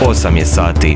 8 je sati.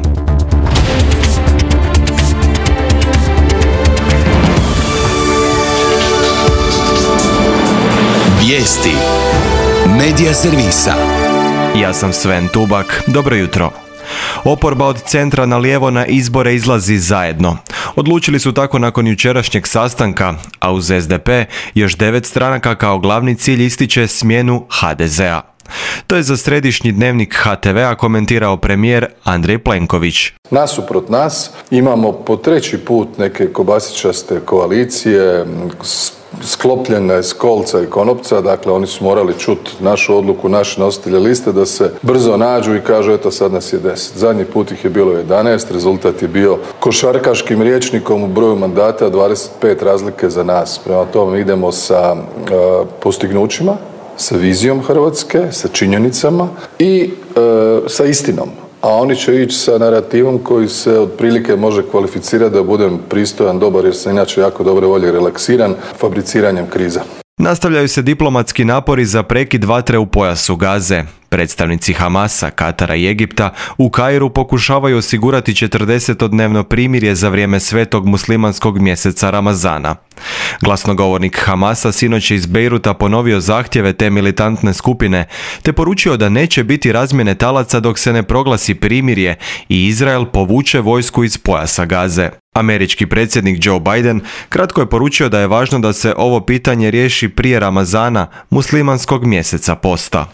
Vijesti Medija servisa. Ja sam Sven Tubak, dobro jutro. Oporba od centra na lijevo na izbore izlazi zajedno. Odlučili su tako nakon jučerašnjeg sastanka, a uz SDP još 9 stranaka kao glavni cilj ističe smjenu HDZ-a. To je za središnji dnevnik HTV-a komentirao premijer Andrej Plenković. Nasuprot nas imamo po treći put neke kobasičaste koalicije sklopljene s kolca i konopca, dakle oni su morali čuti našu odluku, naše nositelje liste da se brzo nađu i kažu eto sad nas je 10. Zadnji put ih je bilo 11, rezultat je bio košarkaškim rječnikom u broju mandata 25 razlike za nas. Prema tome idemo sa postignućima, sa vizijom Hrvatske, sa činjenicama i sa istinom. A oni će ići sa narativom koji se otprilike može kvalificirati da budem pristojan, dobar jer sam inače jako dobre volje relaksiran, fabriciranjem kriza. Nastavljaju se diplomatski napori za prekid vatre u pojasu Gaze. Predstavnici Hamasa, Katara i Egipta u Kairu pokušavaju osigurati 40-dnevno primirje za vrijeme svetog muslimanskog mjeseca Ramazana. Glasnogovornik Hamasa sinoć je iz Bejruta ponovio zahtjeve te militantne skupine, te poručio da neće biti razmjene talaca dok se ne proglasi primirje i Izrael povuče vojsku iz pojasa Gaze. Američki predsjednik Joe Biden kratko je poručio da je važno da se ovo pitanje riješi prije Ramazana, muslimanskog mjeseca posta.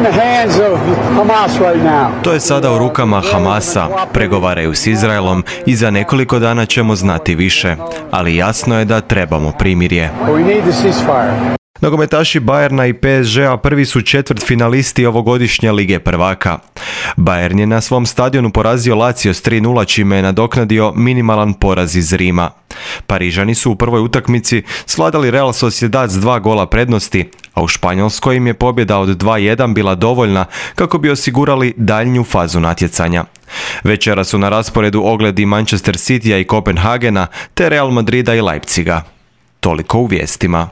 To je sada u rukama Hamasa, pregovaraju s Izraelom i za nekoliko dana ćemo znati više, ali jasno je da trebamo primirje. Nogometaši Bayerna i PSG-a prvi su četvrtfinalisti ovogodišnje Lige prvaka. Bayern je na svom stadionu porazio Lazio s 3:0 čime je nadoknadio minimalan poraz iz Rima. Parižani su u prvoj utakmici svladali Real Sociedad s 2 gola prednosti, a u Španjolskoj im je pobjeda od 2:1 bila dovoljna kako bi osigurali daljnju fazu natjecanja. Večera su na rasporedu ogledi Manchester Citya i Kopenhagena te Real Madrida i Leipziga. Toliko u vijestima.